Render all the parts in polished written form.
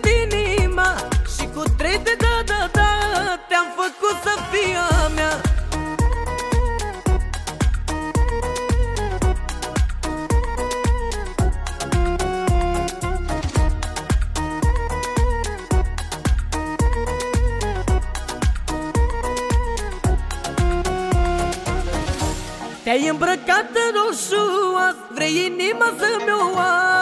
inima și cu 3 de da te-am făcut să fii a mea. Te-ai îmbrăcat în roșu, vrei inima să-mi o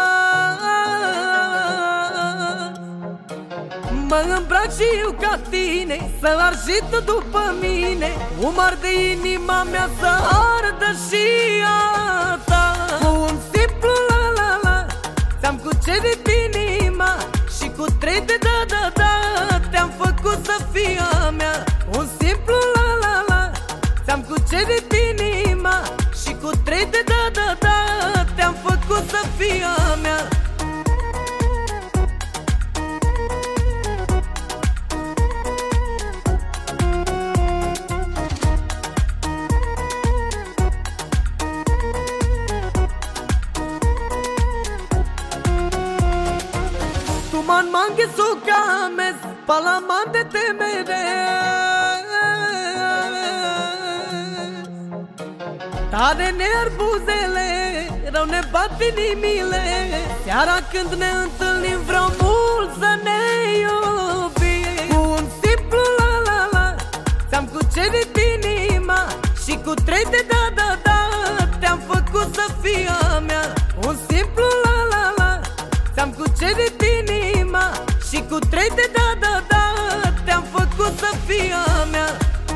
mă îmbrac și eu ca tine, să arzi și tu după mine. Umar de inima mea să ardă și a ta. Cu un simplu la ți-am cucerit inima și cu 3 de da te-am făcut să fii a mea. Un simplu la ți-am cucerit inima și cu 3 de da te-am făcut să fii a mea. Tu man manches so cames, palamante te mere. Tare ne-ar buzele, rău ne bat inimile. Seara când ne întâlnim vreau mult să ne iubim. Cu un simplu la ți-am cucerit inima și cu 3 de da te-am făcut să fii a mea. Un simplu la ți-am cucerit inima și cu 3 de da te-am făcut să fii a mea.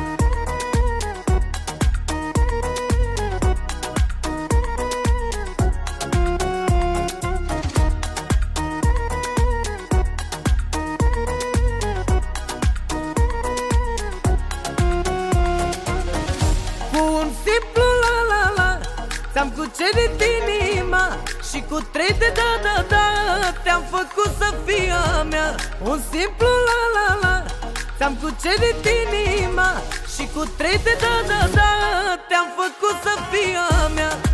Simplu la ți-am cucerit inima și cu 3 de da te-am făcut să fii a mea. Un simplu la ți-am cucerit inima și cu 3 de da te-am făcut să fii a mea.